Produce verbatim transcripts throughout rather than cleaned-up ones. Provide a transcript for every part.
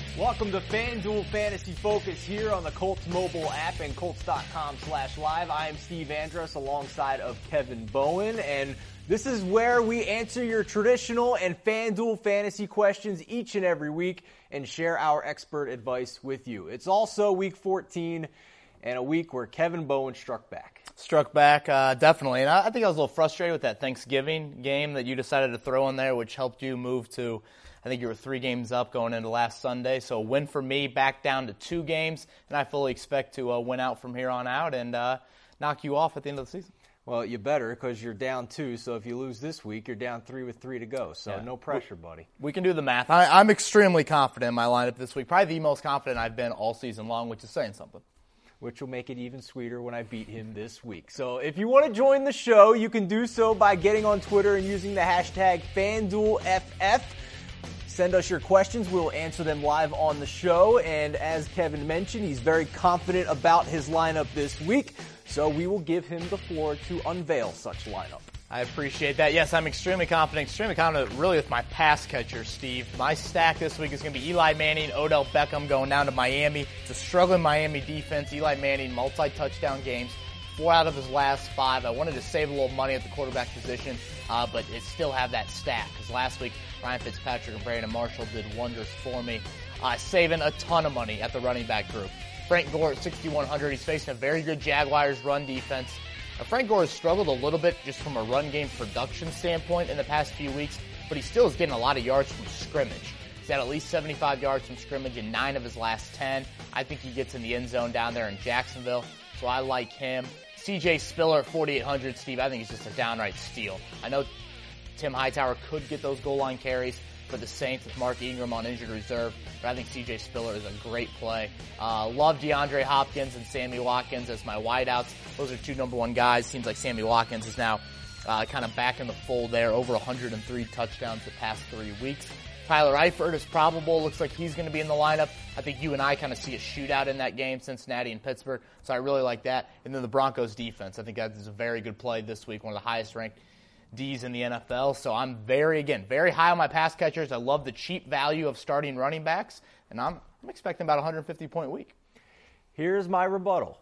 Welcome to FanDuel Fantasy Focus here on the Colts mobile app and Colts.com slash live. I am Steve Andrus alongside of Kevin Bowen, and this is where we answer your traditional and FanDuel fantasy questions each and every week and share our expert advice with you. It's also week fourteen and a week where Kevin Bowen struck back. Struck back, uh, definitely. And I, I think I was a little frustrated with that Thanksgiving game that you decided to throw in there, which helped you move to, I think you were three games up going into last Sunday. So a win for me, back down to two games, and I fully expect to uh, win out from here on out and uh, knock you off at the end of the season. Well, you better, because you're down two, so if you lose this week, you're down three with three to go. So yeah. No pressure, buddy. We can do the math. I, I'm extremely confident in my lineup this week. Probably the most confident I've been all season long, which is saying something. Which will make it even sweeter when I beat him this week. So if you want to join the show, you can do so by getting on Twitter and using the hashtag FanDuelFF. Send us your questions. We'll answer them live on the show. And as Kevin mentioned, he's very confident about his lineup this week. So we will give him the floor to unveil such lineup. I appreciate that. Yes, I'm extremely confident, extremely confident really with my pass catcher, Steve. My stack this week is going to be Eli Manning, Odell Beckham going down to Miami. It's a struggling Miami defense. Eli Manning, multi-touchdown games, four out of his last five. I wanted to save a little money at the quarterback position, uh, but it still have that stack because last week Ryan Fitzpatrick and Brandon Marshall did wonders for me, uh, saving a ton of money at the running back group. Frank Gore at sixty-one hundred. He's facing a very good Jaguars run defense. Now, Frank Gore has struggled a little bit just from a run game production standpoint in the past few weeks, but he still is getting a lot of yards from scrimmage. He's had at least seventy-five yards from scrimmage in nine of his last ten. I think he gets in the end zone down there in Jacksonville, so I like him. C J Spiller at forty-eight hundred, Steve, I think he's just a downright steal. I know Tim Hightower could get those goal line carries for the Saints with Mark Ingram on injured reserve, but I think C J Spiller is a great play. Uh, love DeAndre Hopkins and Sammy Watkins as my wideouts. Those are two number one guys. Seems like Sammy Watkins is now uh, kind of back in the fold there, over one hundred three touchdowns the past three weeks. Tyler Eifert is probable. Looks like he's going to be in the lineup. I think you and I kind of see a shootout in that game, Cincinnati and Pittsburgh, so I really like that. And then the Broncos defense. I think that is a very good play this week, one of the highest ranked D's in the N F L. So I'm very, again, very high on my pass catchers. I love the cheap value of starting running backs, and I'm, I'm expecting about a one hundred fifty point week. Here's my rebuttal.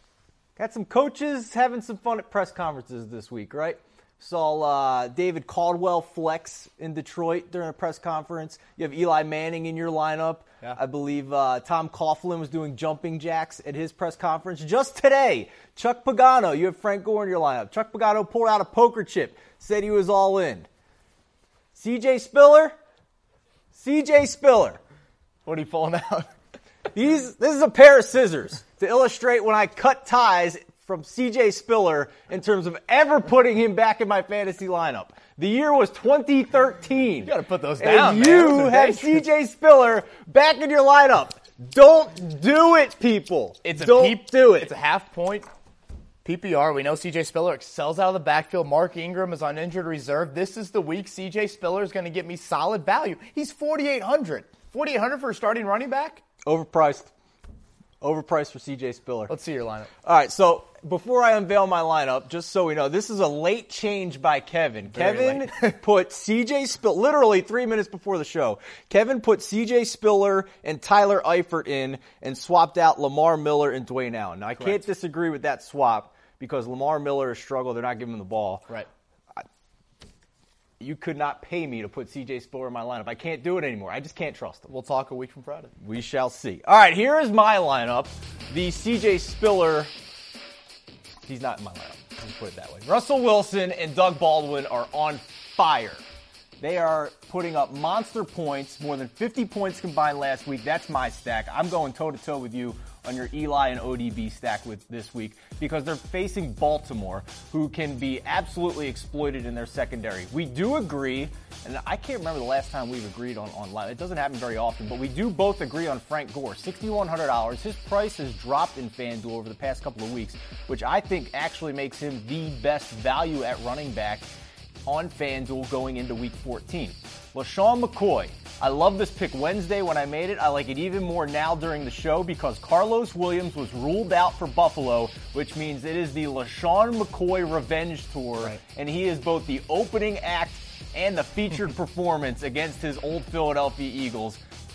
Got some coaches having some fun at press conferences this week, right? Saw uh, David Caldwell flex in Detroit during a press conference. You have Eli Manning in your lineup. Yeah. I believe uh, Tom Coughlin was doing jumping jacks at his press conference. Just today, Chuck Pagano, you have Frank Gore in your lineup. Chuck Pagano pulled out a poker chip, said he was all in. C J Spiller? C J Spiller. What are you pulling out? These, this is a pair of scissors to illustrate when I cut ties from C J Spiller in terms of ever putting him back in my fantasy lineup. The year was twenty thirteen. You got to put those down, and man. you have C J Spiller back in your lineup. Don't do it, people. It's a Don't peep, do it. It's a half point P P R. We know C J Spiller excels out of the backfield. Mark Ingram is on injured reserve. This is the week C J Spiller is going to get me solid value. He's forty-eight hundred. forty-eight hundred for a starting running back? Overpriced. Overpriced for C J Spiller. Let's see your lineup. All right, so before I unveil my lineup, just so we know, this is a late change by Kevin. Very Kevin put C J Spiller, literally three minutes before the show, Kevin put C J Spiller and Tyler Eifert in and swapped out Lamar Miller and Dwayne Allen. Now, I Correct. can't disagree with that swap because Lamar Miller has struggled. They're not giving him the ball. Right. You could not pay me to put C J Spiller in my lineup. I can't do it anymore. I just can't trust him. We'll talk a week from Friday. We shall see. All right, here is my lineup. The C J Spiller, he's not in my lineup. Let's put it that way. Russell Wilson and Doug Baldwin are on fire. They are putting up monster points, more than fifty points combined last week. That's my stack. I'm going toe-to-toe with you on your Eli and O D B stack with this week because they're facing Baltimore, who can be absolutely exploited in their secondary. We do agree, and I can't remember the last time we've agreed on, on live. It doesn't happen very often, but we do both agree on Frank Gore, six thousand one hundred dollars. His price has dropped in FanDuel over the past couple of weeks, which I think actually makes him the best value at running back on FanDuel going into week fourteen. LaShawn McCoy. I love this pick Wednesday when I made it. I like it even more now during the show because Carlos Williams was ruled out for Buffalo, which means it is the LaShawn McCoy revenge tour, right. And he is both the opening act and the featured performance against his old Philadelphia Eagles.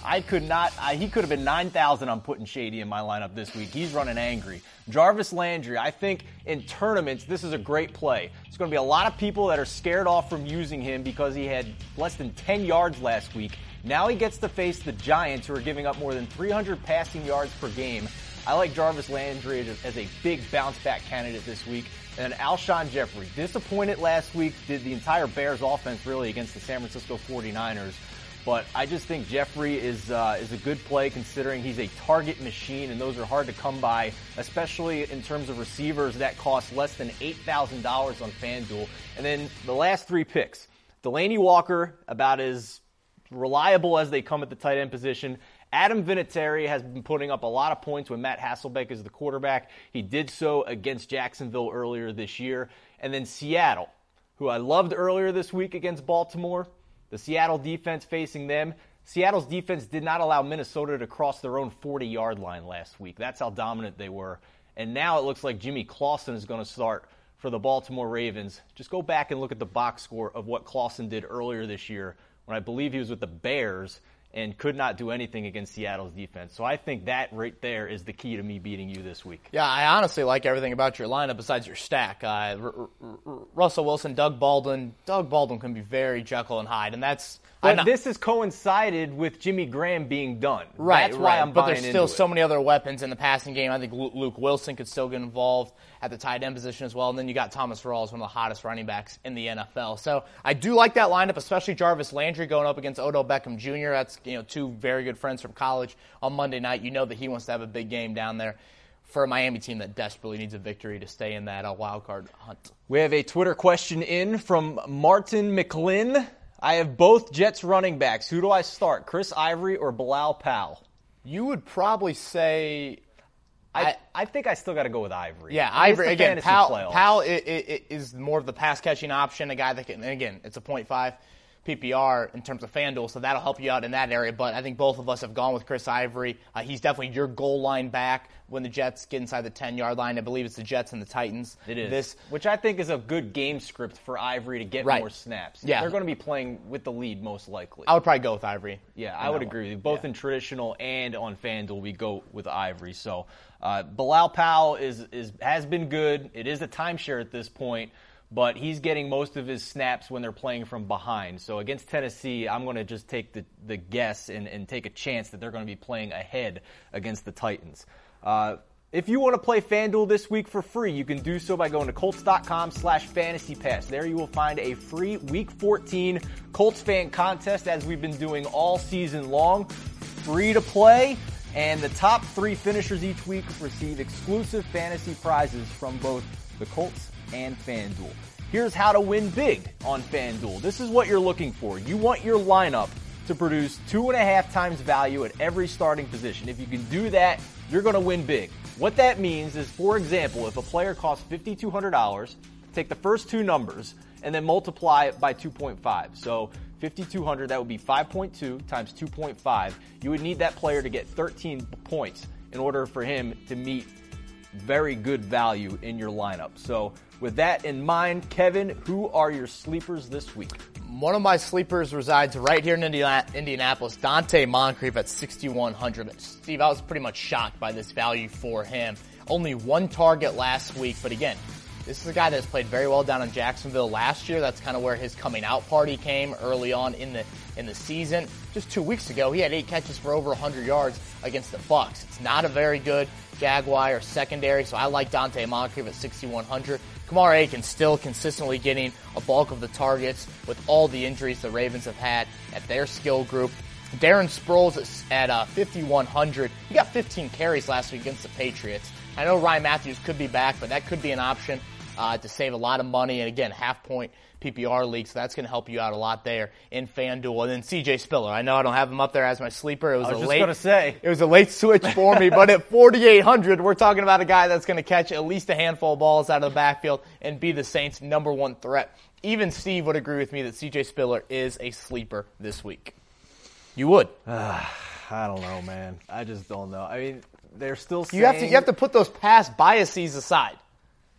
I could not, I, he could have been nine thousand on putting Shady in my lineup this week. He's running angry. Jarvis Landry, I think in tournaments, this is a great play. There's going to be a lot of people that are scared off from using him because he had less than ten yards last week. Now he gets to face the Giants, who are giving up more than three hundred passing yards per game. I like Jarvis Landry as a big bounce-back candidate this week. And then Alshon Jeffrey, disappointed last week, did the entire Bears offense really against the San Francisco forty-niners. But I just think Jeffrey is uh, is a good play considering he's a target machine, and those are hard to come by, especially in terms of receivers that cost less than eight thousand dollars on FanDuel. And then the last three picks, Delanie Walker, about as reliable as they come at the tight end position. Adam Vinatieri has been putting up a lot of points when Matt Hasselbeck is the quarterback. He did so against Jacksonville earlier this year. And then Seattle, who I loved earlier this week against Baltimore. The Seattle defense facing them. Seattle's defense did not allow Minnesota to cross their own forty-yard line last week. That's how dominant they were. And now it looks like Jimmy Clausen is going to start for the Baltimore Ravens. Just go back and look at the box score of what Clausen did earlier this year when I believe he was with the Bears and could not do anything against Seattle's defense. So I think that right there is the key to me beating you this week. Yeah, I honestly like everything about your lineup besides your stack. Uh, R- R- R- Russell Wilson, Doug Baldwin. Doug Baldwin can be very Jekyll and Hyde, and that's... But this has coincided with Jimmy Graham being done. Right, That's why right. I'm but buying there's still into so it. many other weapons in the passing game. I think Luke Wilson could still get involved at the tight end position as well. And then you got Thomas Rawls, one of the hottest running backs in the N F L. So I do like that lineup, especially Jarvis Landry going up against Odell Beckham Junior That's, you know, two very good friends from college on Monday night. You know that he wants to have a big game down there for a Miami team that desperately needs a victory to stay in that uh, wild card hunt. We have a Twitter question in from Martin McLinn. I have both Jets running backs. Who do I start, Chris Ivory or Bilal Powell? You would probably say... I, I, I think I still got to go with Ivory. Yeah, I mean, Ivory, it's the again, fantasy Powell, playoffs. Powell is, is more of the pass-catching option, a guy that can, and again, it's a point five P P R in terms of FanDuel, so that'll help you out in that area. But I think both of us have gone with Chris Ivory. Uh, he's definitely your goal line back when the Jets get inside the ten-yard line. I believe it's the Jets and the Titans. It is, this, which I think is a good game script for Ivory to get right. more snaps. Yeah. They're going to be playing with the lead most likely. I would probably go with Ivory. Yeah, I would agree with you. Both yeah. in traditional and on FanDuel, we go with Ivory. So uh, Bilal Powell is, is has been good. It is a timeshare at this point, but he's getting most of his snaps when they're playing from behind. So against Tennessee, I'm going to just take the, the guess and, and take a chance that they're going to be playing ahead against the Titans. Uh, if you want to play FanDuel this week for free, you can do so by going to Colts.com slash Fantasy Pass. There you will find a free Week fourteen Colts fan contest, as we've been doing all season long. Free to play, and the top three finishers each week receive exclusive fantasy prizes from both the Colts and FanDuel. Here's how to win big on FanDuel. This is what you're looking for. You want your lineup to produce two and a half times value at every starting position. If you can do that, you're going to win big. What that means is, for example, if a player costs five thousand two hundred dollars, take the first two numbers and then multiply it by two point five. So five thousand two hundred, that would be five point two times two point five. You would need that player to get thirteen points in order for him to meet very good value in your lineup. So with that in mind, Kevin, who are your sleepers this week? One of my sleepers resides right here in Indiana, Indianapolis, Dante Moncrief at sixty-one hundred. Steve, I was pretty much shocked by this value for him. Only one target last week, but again, this is a guy that's played very well down in Jacksonville last year. That's kind of where his coming out party came early on in the in the season. Just two weeks ago, he had eight catches for over one hundred yards against the Bucs. It's not a very good Jaguar secondary, so I like Dante Moncrief at sixty-one hundred. Kamar Aiken still consistently getting a bulk of the targets with all the injuries the Ravens have had at their skill group. Darren Sproles at uh, fifty-one hundred. He got fifteen carries last week against the Patriots. I know Ryan Matthews could be back, but that could be an option uh, to save a lot of money. And again, half-point P P R league, so that's going to help you out a lot there in FanDuel. And then C J Spiller. I know I don't have him up there as my sleeper. It was, I was a just late, going to say. It was a late switch for me, but at forty-eight hundred, we're talking about a guy that's going to catch at least a handful of balls out of the backfield and be the Saints' number one threat. Even Steve would agree with me that C J Spiller is a sleeper this week. You would. Uh, I don't know, man. I just don't know. I mean, they're still saying... You have to, you have to put those past biases aside.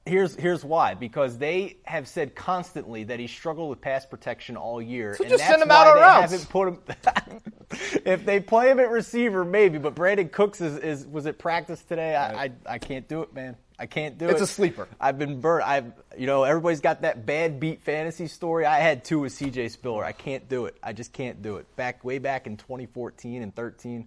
Here's here's why. Because they have said constantly that he struggled with pass protection all year. So and just that's send him why out on they routes. haven't put him. If they play him at receiver, maybe. But Brandon Cooks is, is was at practice today. I, I I can't do it, man. I can't do it's it. It's a sleeper. I've been burnt. I've you know everybody's got that bad beat fantasy story. I had two with C J Spiller. I can't do it. I just can't do it. Back way back in twenty fourteen and thirteen.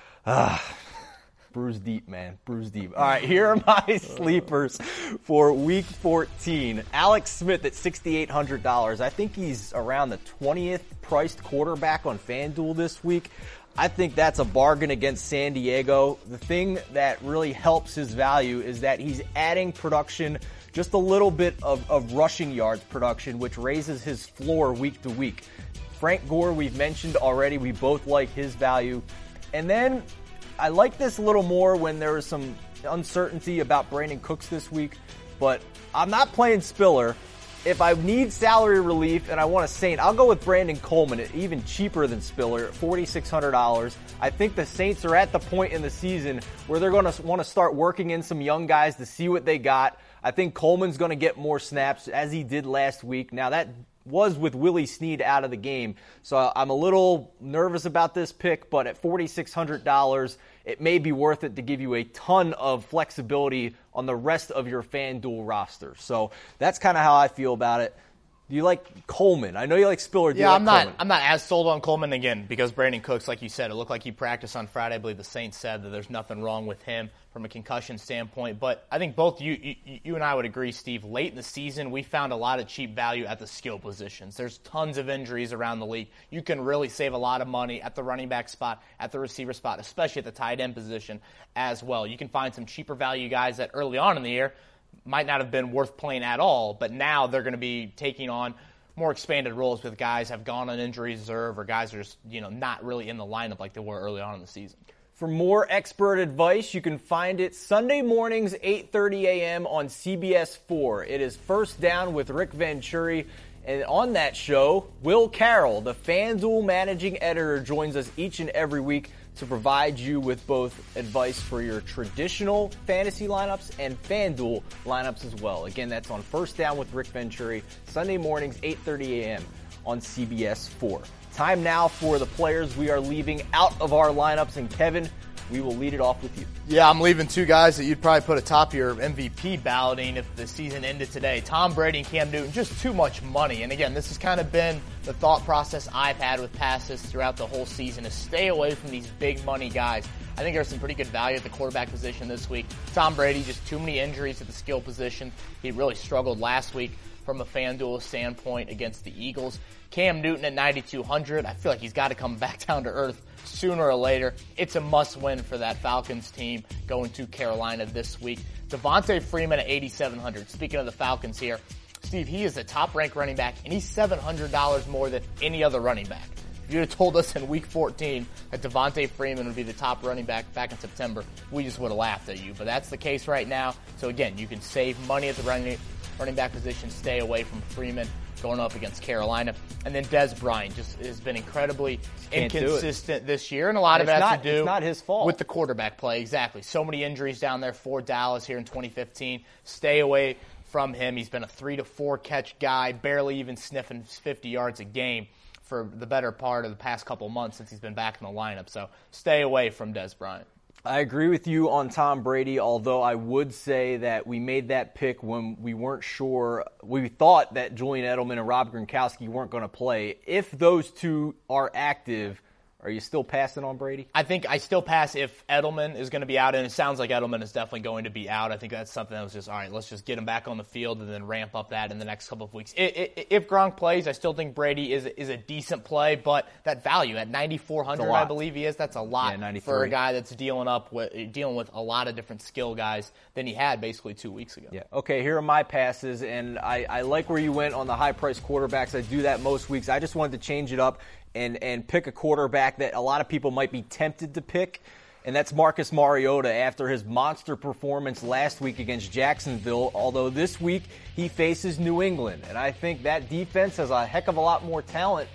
Ah. Bruise deep, man. Bruise deep. All right, here are my sleepers for Week fourteen. Alex Smith at six thousand eight hundred dollars. I think he's around the twentieth priced quarterback on FanDuel this week. I think that's a bargain against San Diego. The thing that really helps his value is that he's adding production, just a little bit of, of rushing yards production, which raises his floor week to week. Frank Gore, we've mentioned already. We both like his value. And then I like this a little more when there was some uncertainty about Brandon Cooks this week, but I'm not playing Spiller. If I need salary relief and I want a Saint, I'll go with Brandon Coleman, even cheaper than Spiller at four thousand six hundred dollars. I think the Saints are at the point in the season where they're going to want to start working in some young guys to see what they got. I think Coleman's going to get more snaps as he did last week. Now that was with Willie Snead out of the game. So I'm a little nervous about this pick, but at four thousand six hundred dollars, it may be worth it to give you a ton of flexibility on the rest of your FanDuel roster. So that's kind of how I feel about it. Do you like Coleman? I know you like Spiller. Do yeah, you like I'm not. Coleman? I'm not as sold on Coleman again because Brandon Cooks, like you said, it looked like he practiced on Friday. I believe the Saints said that there's nothing wrong with him from a concussion standpoint. But I think both you, you, you and I would agree, Steve. Late in the season, we found a lot of cheap value at the skill positions. There's tons of injuries around the league. You can really save a lot of money at the running back spot, at the receiver spot, especially at the tight end position as well. You can find some cheaper value guys that early on in the year might not have been worth playing at all, but now they're going to be taking on more expanded roles with guys have gone on injury reserve or guys are just, you know, not really in the lineup like they were early on in the season. For more expert advice, you can find it Sunday mornings, eight thirty a.m. on C B S four. It is First Down with Rick Venturi. And on that show, Will Carroll, the FanDuel managing editor, joins us each and every week to provide you with both advice for your traditional fantasy lineups and FanDuel lineups as well. Again, that's on First Down with Rick Venturi, Sunday mornings, eight thirty a.m. on C B S four. Time now for the players we are leaving out of our lineups. And Kevin, we will lead it off with you. Yeah, I'm leaving two guys that you'd probably put atop your M V P balloting if the season ended today. Tom Brady and Cam Newton, just too much money. And again, this has kind of been the thought process I've had with passes throughout the whole season is stay away from these big money guys. I think there's some pretty good value at the quarterback position this week. Tom Brady, just too many injuries at the skill position. He really struggled last week from a FanDuel standpoint against the Eagles. Cam Newton at nine thousand two hundred. I feel like he's got to come back down to earth sooner or later. It's a must-win for that Falcons team going to Carolina this week. Devontae Freeman at eight thousand seven hundred. Speaking of the Falcons here, Steve, he is the top-ranked running back, and he's seven hundred dollars more than any other running back. If you had told us in Week fourteen that Devontae Freeman would be the top running back back in September, we just would have laughed at you. But that's the case right now. So again, you can save money at the running running back position, stay away from Freeman going up against Carolina. And then Dez Bryant just has been incredibly inconsistent this year, and a lot and of it has not, to do it's not his fault. with the quarterback play. Exactly. So many injuries down there for Dallas here in twenty fifteen. Stay away from him. He's been a three to four catch guy, barely even sniffing fifty yards a game for the better part of the past couple months since he's been back in the lineup. So stay away from Dez Bryant. I agree with you on Tom Brady, although I would say that we made that pick when we weren't sure. We thought that Julian Edelman and Rob Gronkowski weren't going to play. If those two are active, are you still passing on Brady? I think I still pass if Edelman is going to be out, and it sounds like Edelman is definitely going to be out. I think that's something that was just, all right, let's just get him back on the field and then ramp up that in the next couple of weeks. If Gronk plays, I still think Brady is is a decent play, but that value at ninety-four hundred, I believe he is, that's a lot yeah, for a guy that's dealing up with dealing with a lot of different skill guys than he had basically two weeks ago. Yeah. Okay, here are my passes, and I, I like where you went on the high-priced quarterbacks. I do that most weeks. I just wanted to change it up and and pick a quarterback that a lot of people might be tempted to pick, and that's Marcus Mariota after his monster performance last week against Jacksonville, although this week he faces New England. And I think that defense has a heck of a lot more talent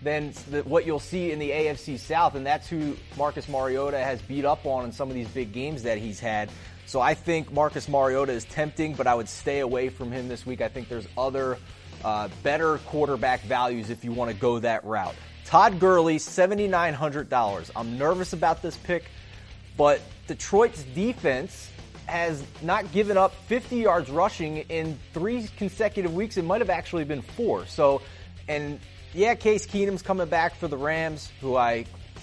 than the, what you'll see in the A F C South, and that's who Marcus Mariota has beat up on in some of these big games that he's had. So I think Marcus Mariota is tempting, but I would stay away from him this week. I think there's other uh, better quarterback values if you want to go that route. Todd Gurley, seven thousand nine hundred dollars. I'm nervous about this pick, but Detroit's defense has not given up fifty yards rushing in three consecutive weeks. It might have actually been four. So, and yeah, Case Keenum's coming back for the Rams, who I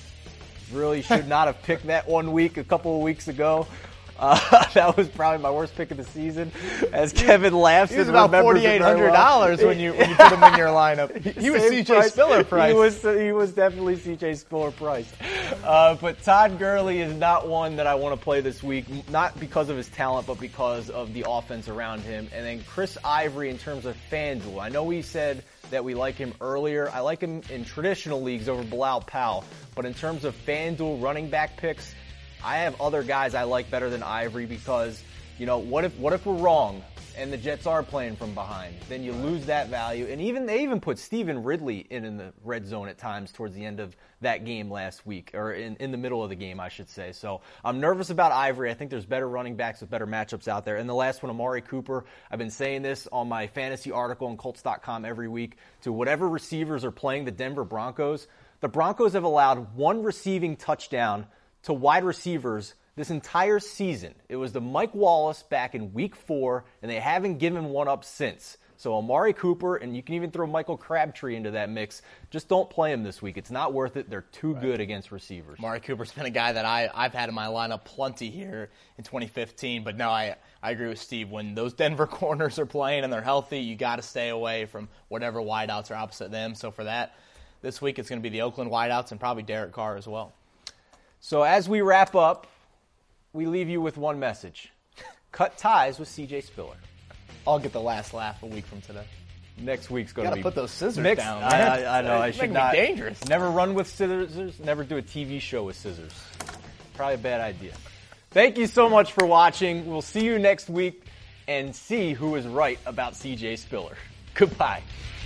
really should not have picked that one week a couple of weeks ago. Uh, that was probably my worst pick of the season. As Kevin laughs, he was about forty-eight hundred dollars well. when you when you put him in your lineup. He was C J Spiller price. He was he was definitely C J Spiller price. Uh, but Todd Gurley is not one that I want to play this week, not because of his talent, but because of the offense around him. And then Chris Ivory in terms of FanDuel. I know we said that we like him earlier. I like him in traditional leagues over Bilal Powell, but in terms of FanDuel running back picks, I have other guys I like better than Ivory because, you know, what if what if we're wrong and the Jets are playing from behind? Then you lose that value. And even they even put Stephen Ridley in in the red zone at times towards the end of that game last week, or in, in the middle of the game, I should say. So I'm nervous about Ivory. I think there's better running backs with better matchups out there. And the last one, Amari Cooper. I've been saying this on my fantasy article on Colts dot com every week. To whatever receivers are playing the Denver Broncos, the Broncos have allowed one receiving touchdown to wide receivers this entire season. It was the Mike Wallace back in week four, and they haven't given one up since. So Amari Cooper, and you can even throw Michael Crabtree into that mix. Just don't play him this week. It's not worth it. They're too right. good against receivers. Amari Cooper's been a guy that I, I've had in my lineup plenty here in twenty fifteen. But no, I, I agree with Steve. When those Denver corners are playing and they're healthy, you got to stay away from whatever wideouts are opposite them. So for that, this week it's going to be the Oakland wideouts and probably Derek Carr as well. So as we wrap up, we leave you with one message. Cut ties with C J Spiller. I'll get the last laugh a week from today. Next week's going to be... Got to put those scissors mixed. down. I, I, I know. I should not... dangerous. Never run with scissors. Never do a T V show with scissors. Probably a bad idea. Thank you so much for watching. We'll see you next week and see who is right about C J Spiller. Goodbye.